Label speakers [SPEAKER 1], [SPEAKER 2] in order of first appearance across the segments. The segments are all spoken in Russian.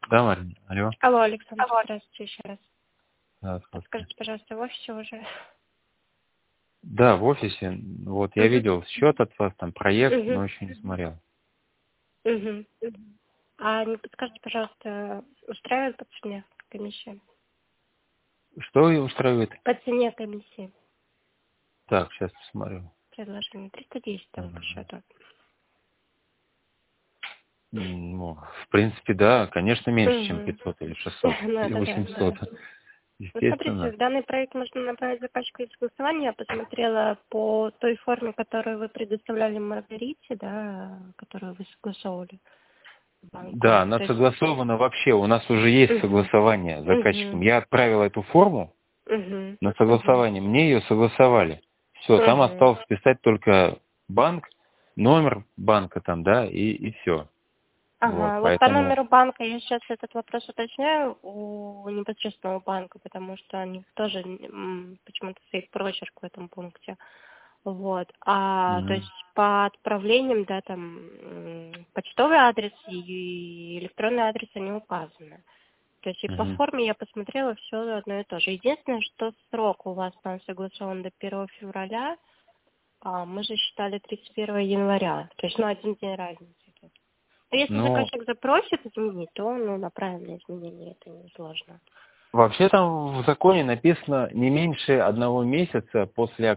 [SPEAKER 1] Да, Марина? Алло.
[SPEAKER 2] Алло, Александр, здравствуйте еще раз.
[SPEAKER 1] Да, здравствуйте.
[SPEAKER 2] Скажите, пожалуйста, в офисе уже?
[SPEAKER 1] Да, в офисе. Вот, я видел счет от вас, там проект, но
[SPEAKER 2] Угу.
[SPEAKER 1] еще не смотрел.
[SPEAKER 2] Угу. А не подскажите, пожалуйста, устраивает по цене комиссия?
[SPEAKER 1] Что ее устраивает?
[SPEAKER 2] По цене комиссии.
[SPEAKER 1] Так, сейчас посмотрю.
[SPEAKER 2] Предложение 310 там по счету.
[SPEAKER 1] Ну, в принципе, да, конечно, меньше, чем
[SPEAKER 2] Угу.
[SPEAKER 1] 500 или 600 или
[SPEAKER 2] Да.
[SPEAKER 1] 800.
[SPEAKER 2] Ну, смотрите,
[SPEAKER 1] Естественно.
[SPEAKER 2] в данный проект можно направить заказчику из согласования. Я посмотрела по той форме, которую вы предоставляли Маргарите, да, которую вы согласовывали с
[SPEAKER 1] Да,
[SPEAKER 2] банку.
[SPEAKER 1] она
[SPEAKER 2] То есть...
[SPEAKER 1] согласована вообще. У нас уже есть
[SPEAKER 2] Угу.
[SPEAKER 1] согласование с заказчиком.
[SPEAKER 2] Угу.
[SPEAKER 1] Я отправил эту форму
[SPEAKER 2] Угу.
[SPEAKER 1] на
[SPEAKER 2] Угу.
[SPEAKER 1] согласование. Мне ее согласовали. Все, там
[SPEAKER 2] Угу.
[SPEAKER 1] осталось писать только банк, номер банка там, да, и все. Вот,
[SPEAKER 2] Ага, вот по
[SPEAKER 1] поэтому...
[SPEAKER 2] номеру банка я сейчас этот вопрос уточняю у непосредственного банка, потому что у них тоже почему-то стоит прочерк в этом пункте. Вот. То есть по отправлениям, да, там почтовый адрес и электронный адрес они указаны. То есть и по
[SPEAKER 1] Мгм.
[SPEAKER 2] форме я посмотрела, все одно и то же. Единственное, что срок у вас там согласован до 1 февраля, а мы же считали 31 января. То есть, один день разницы. Если
[SPEAKER 1] Ну,
[SPEAKER 2] заказчик запросит изменить, то направим на изменение, это не сложно.
[SPEAKER 1] вообще там в законе написано не меньше 1 месяца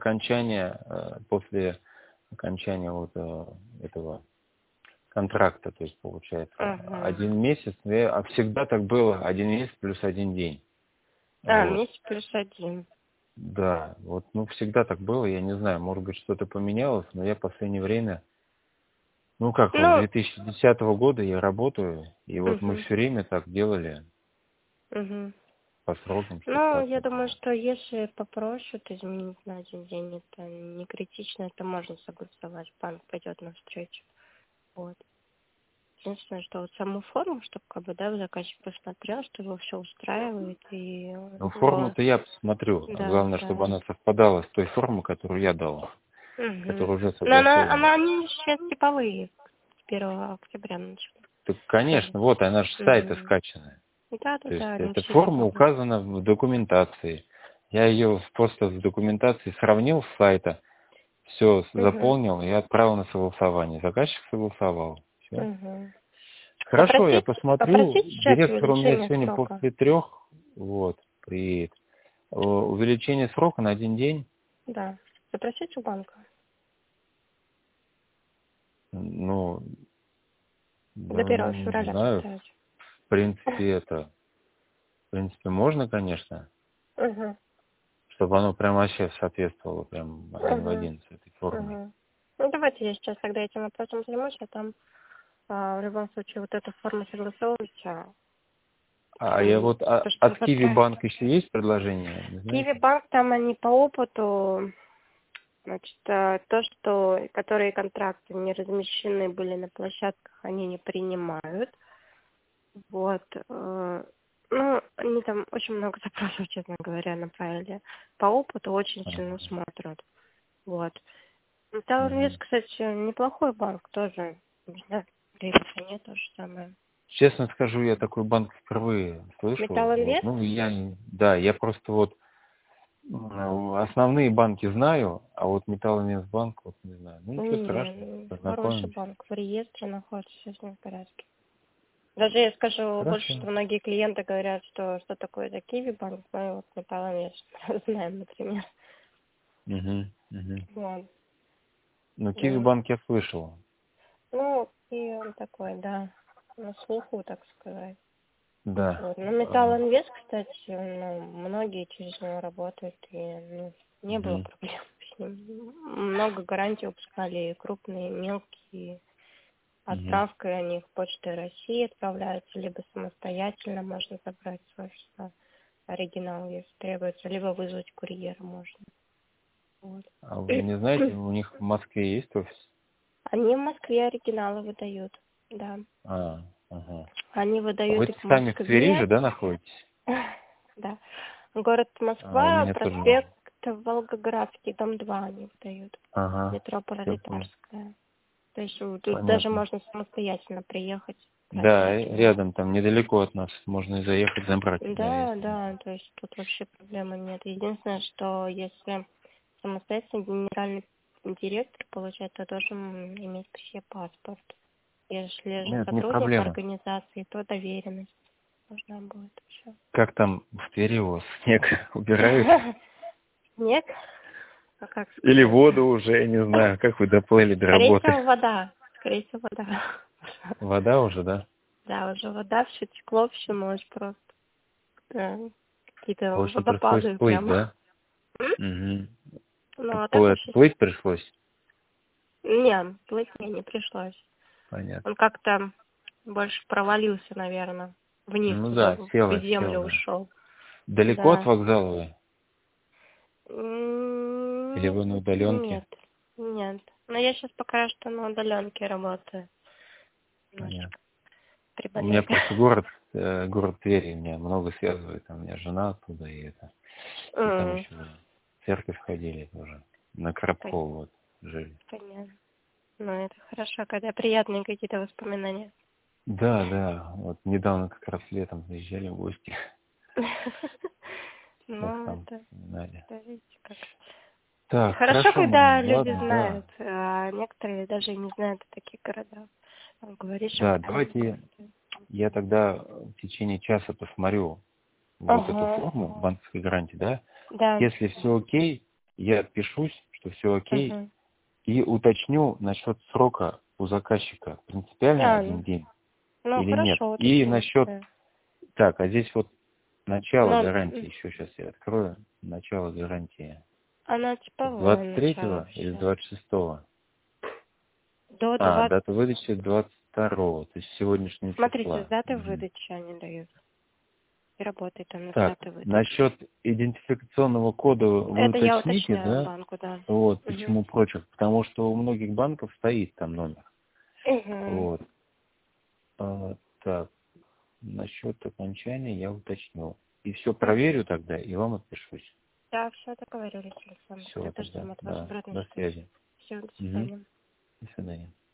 [SPEAKER 1] после окончания вот этого контракта, то есть получается
[SPEAKER 2] Ага.
[SPEAKER 1] 1 месяц, а всегда так было, 1 месяц плюс 1 день. Вот.
[SPEAKER 2] Месяц плюс 1.
[SPEAKER 1] Да, вот, ну, всегда так было, я не знаю, может быть, что-то поменялось, но я в последнее время, ну, как, вот с
[SPEAKER 2] Ну,
[SPEAKER 1] 2010 года я работаю, и вот мы
[SPEAKER 2] угу,
[SPEAKER 1] все время так делали
[SPEAKER 2] угу.
[SPEAKER 1] по срокам, чтобы
[SPEAKER 2] Ну, я
[SPEAKER 1] как-то
[SPEAKER 2] думаю,
[SPEAKER 1] было.
[SPEAKER 2] что если попросят изменить на 1 день, это не критично, это можно согласовать, банк пойдет навстречу. Вот. Единственное, что вот саму форму, чтобы да, заказчик посмотрел, что его все устраивает, и
[SPEAKER 1] Ну,
[SPEAKER 2] его...
[SPEAKER 1] форму-то я посмотрю, а
[SPEAKER 2] Да,
[SPEAKER 1] главное, чтобы
[SPEAKER 2] да.
[SPEAKER 1] она совпадала с той формой, которую я дал,
[SPEAKER 2] Угу.
[SPEAKER 1] которая уже
[SPEAKER 2] Но
[SPEAKER 1] согласована.
[SPEAKER 2] они сейчас типовые, с 1 октября начали.
[SPEAKER 1] Так, конечно,
[SPEAKER 2] Тоже.
[SPEAKER 1] вот она же с сайта
[SPEAKER 2] Угу.
[SPEAKER 1] скачанная. То есть
[SPEAKER 2] Да, они
[SPEAKER 1] эта
[SPEAKER 2] все
[SPEAKER 1] форма
[SPEAKER 2] типовые.
[SPEAKER 1] указана в документации. Я ее просто с документацией сравнил с сайта, все
[SPEAKER 2] Угу.
[SPEAKER 1] заполнил и отправил на согласование. Заказчик согласовал. Все.
[SPEAKER 2] Угу.
[SPEAKER 1] Хорошо, я посмотрю.
[SPEAKER 2] Попросите сейчас
[SPEAKER 1] Директор у меня
[SPEAKER 2] увеличение
[SPEAKER 1] сегодня
[SPEAKER 2] срока.
[SPEAKER 1] после 3, вот, приедет. Увеличение срока на 1 день.
[SPEAKER 2] Да. Запросите у банка.
[SPEAKER 1] Ну,
[SPEAKER 2] До
[SPEAKER 1] да,
[SPEAKER 2] 1
[SPEAKER 1] ну, не
[SPEAKER 2] февраля
[SPEAKER 1] знаю.
[SPEAKER 2] поставить.
[SPEAKER 1] В принципе, можно, конечно,
[SPEAKER 2] Угу.
[SPEAKER 1] чтобы оно прям вообще соответствовало прям один в
[SPEAKER 2] Угу.
[SPEAKER 1] один с этой формой.
[SPEAKER 2] Угу. Ну, давайте я сейчас тогда этим вопросом займусь, а там в любом случае вот эту форму согласовывайте.
[SPEAKER 1] А я вот
[SPEAKER 2] То, что вы
[SPEAKER 1] от Киви
[SPEAKER 2] подправите.
[SPEAKER 1] банк еще есть предложение, не
[SPEAKER 2] Киви
[SPEAKER 1] знаете?
[SPEAKER 2] банк, там они по опыту, значит, которые контракты не размещены были на площадках, они не принимают. Вот. Ну, они там очень много запросов, честно говоря, направили. По опыту очень сильно
[SPEAKER 1] Ага.
[SPEAKER 2] смотрят. Вот. Металлинвест,
[SPEAKER 1] Мгм.
[SPEAKER 2] кстати, неплохой банк тоже. Не знаю, рейтинг нет, то же самое.
[SPEAKER 1] Честно скажу, я такой банк впервые слышу. Вот.
[SPEAKER 2] Металлинвест?
[SPEAKER 1] Ну, да, я просто вот основные банки знаю, а вот Металлинвестбанк вот не знаю. Ну, ничего страшного,
[SPEAKER 2] Хороший
[SPEAKER 1] познакомимся.
[SPEAKER 2] банк. В реестре находится, все с ним в порядке. Даже я скажу больше,
[SPEAKER 1] Хорошо.
[SPEAKER 2] что многие клиенты говорят, что такое за Киви банк, мы вот Металлинвест знаем, например.
[SPEAKER 1] Мгм, мгм.
[SPEAKER 2] Вот.
[SPEAKER 1] Ну, Киви
[SPEAKER 2] М.
[SPEAKER 1] банк я слышал.
[SPEAKER 2] Ну, и он такой, да, на слуху, так сказать.
[SPEAKER 1] Да.
[SPEAKER 2] Вот. Ну, Металлинвест, кстати, ну, многие через него работают, и не было
[SPEAKER 1] Мгм,
[SPEAKER 2] проблем с ним. Много гарантий выпускали, крупные, мелкие.
[SPEAKER 1] мгм.
[SPEAKER 2] Отправкой они их Почтой России отправляются, либо самостоятельно можно забрать с офиса оригинал, если требуется, либо вызвать курьера можно. Вот.
[SPEAKER 1] А вы не знаете, у них в Москве есть офис?
[SPEAKER 2] Они в Москве оригиналы выдают, да.
[SPEAKER 1] Ага.
[SPEAKER 2] Они
[SPEAKER 1] А
[SPEAKER 2] выдают
[SPEAKER 1] вы
[SPEAKER 2] и в
[SPEAKER 1] сами в Твери
[SPEAKER 2] Москве,
[SPEAKER 1] же, да, находитесь?
[SPEAKER 2] да. Город
[SPEAKER 1] У
[SPEAKER 2] Москва,
[SPEAKER 1] меня тоже.
[SPEAKER 2] проспект Волгоградский, дом 2 они выдают.
[SPEAKER 1] Ага.
[SPEAKER 2] Метро
[SPEAKER 1] Все понял.
[SPEAKER 2] Пролетарская. То есть тут даже
[SPEAKER 1] Понятно.
[SPEAKER 2] можно самостоятельно приехать
[SPEAKER 1] Да, рядом, там недалеко от нас. Можно и заехать, забрать.
[SPEAKER 2] Да, да, то есть тут вообще проблемы нет. Единственное, что если самостоятельно генеральный директор получает, то должен иметь при себе паспорт. Если же
[SPEAKER 1] Нет, не
[SPEAKER 2] сотрудник
[SPEAKER 1] проблема.
[SPEAKER 2] организации, то доверенность должна будет еще.
[SPEAKER 1] Как там в Твери у вас снег убирают?
[SPEAKER 2] Снег? А как сказать?
[SPEAKER 1] Или воду уже, я не знаю. Как вы доплыли до
[SPEAKER 2] Скорее
[SPEAKER 1] работы?
[SPEAKER 2] всего, вода. Скорее всего, вода.
[SPEAKER 1] Вода уже, да?
[SPEAKER 2] Да, уже вода, все текло всю ночь просто. Да. Какие-то
[SPEAKER 1] Больше пришлось
[SPEAKER 2] водопады
[SPEAKER 1] плыть,
[SPEAKER 2] прямо.
[SPEAKER 1] да? Угу.
[SPEAKER 2] Ну, а так вообще...
[SPEAKER 1] Плыть пришлось?
[SPEAKER 2] Не, плыть мне не пришлось.
[SPEAKER 1] Понятно.
[SPEAKER 2] Он как-то больше провалился, наверное, вниз,
[SPEAKER 1] Ну
[SPEAKER 2] уже
[SPEAKER 1] да,
[SPEAKER 2] в
[SPEAKER 1] сел,
[SPEAKER 2] землю
[SPEAKER 1] да.
[SPEAKER 2] ушел.
[SPEAKER 1] Далеко от
[SPEAKER 2] Да.
[SPEAKER 1] вокзала вы? Или вы на удаленке?
[SPEAKER 2] Нет, нет. Но я сейчас пока что на удаленке работаю.
[SPEAKER 1] Понятно.
[SPEAKER 2] Немножечко
[SPEAKER 1] У меня
[SPEAKER 2] приболела.
[SPEAKER 1] просто город Твери, меня много связывает, там у меня жена оттуда, и это. И там еще в церковь ходили тоже. На Коробково вот жили.
[SPEAKER 2] Понятно. Ну, это хорошо, когда приятные какие-то воспоминания.
[SPEAKER 1] Да, да. Вот недавно как раз летом заезжали в гости.
[SPEAKER 2] Ну,
[SPEAKER 1] Там
[SPEAKER 2] это,
[SPEAKER 1] вспоминали.
[SPEAKER 2] видите, как.
[SPEAKER 1] Так,
[SPEAKER 2] Хорошо,
[SPEAKER 1] хорошо,
[SPEAKER 2] когда
[SPEAKER 1] Марин,
[SPEAKER 2] люди
[SPEAKER 1] ладно,
[SPEAKER 2] знают, а некоторые даже и не знают о таких городах. Говоришь,
[SPEAKER 1] да.
[SPEAKER 2] а
[SPEAKER 1] Да,
[SPEAKER 2] там...
[SPEAKER 1] давайте я тогда в течение часа посмотрю вот эту
[SPEAKER 2] Ага,
[SPEAKER 1] форму банковской гарантии, да?
[SPEAKER 2] да.
[SPEAKER 1] Если все окей, я отпишусь, что все окей,
[SPEAKER 2] Ага.
[SPEAKER 1] и уточню насчет срока у заказчика. Принципиально один день
[SPEAKER 2] Ну,
[SPEAKER 1] или нет?
[SPEAKER 2] хорошо,
[SPEAKER 1] И
[SPEAKER 2] уточните.
[SPEAKER 1] насчет... Так, а здесь вот начало
[SPEAKER 2] Ну,
[SPEAKER 1] гарантии. Еще сейчас я открою. Начало гарантии.
[SPEAKER 2] она
[SPEAKER 1] С
[SPEAKER 2] типовое начало
[SPEAKER 1] 23-го или
[SPEAKER 2] вообще.
[SPEAKER 1] 26-го?
[SPEAKER 2] До
[SPEAKER 1] А,
[SPEAKER 2] 20...
[SPEAKER 1] дата выдачи 22-го, то есть сегодняшнего
[SPEAKER 2] Смотрите, с
[SPEAKER 1] числа.
[SPEAKER 2] даты
[SPEAKER 1] Мгм.
[SPEAKER 2] выдачи они дают. И работает она с
[SPEAKER 1] Так,
[SPEAKER 2] даты выдачи.
[SPEAKER 1] насчет идентификационного кода вы
[SPEAKER 2] Это я
[SPEAKER 1] уточните,
[SPEAKER 2] уточняю
[SPEAKER 1] да?
[SPEAKER 2] банку, да.
[SPEAKER 1] Вот,
[SPEAKER 2] Угу.
[SPEAKER 1] почему прочек? Потому что у многих банков стоит там номер.
[SPEAKER 2] Угу.
[SPEAKER 1] Вот. Так, насчет окончания я уточню. И все проверю тогда, и вам отпишусь.
[SPEAKER 2] Да, все договорились, Александр.
[SPEAKER 1] Все
[SPEAKER 2] Это
[SPEAKER 1] тогда,
[SPEAKER 2] ждем от вас
[SPEAKER 1] да.
[SPEAKER 2] обратной
[SPEAKER 1] До
[SPEAKER 2] связи.
[SPEAKER 1] связи.
[SPEAKER 2] Все, до
[SPEAKER 1] Угу.
[SPEAKER 2] свидания.
[SPEAKER 1] До свидания.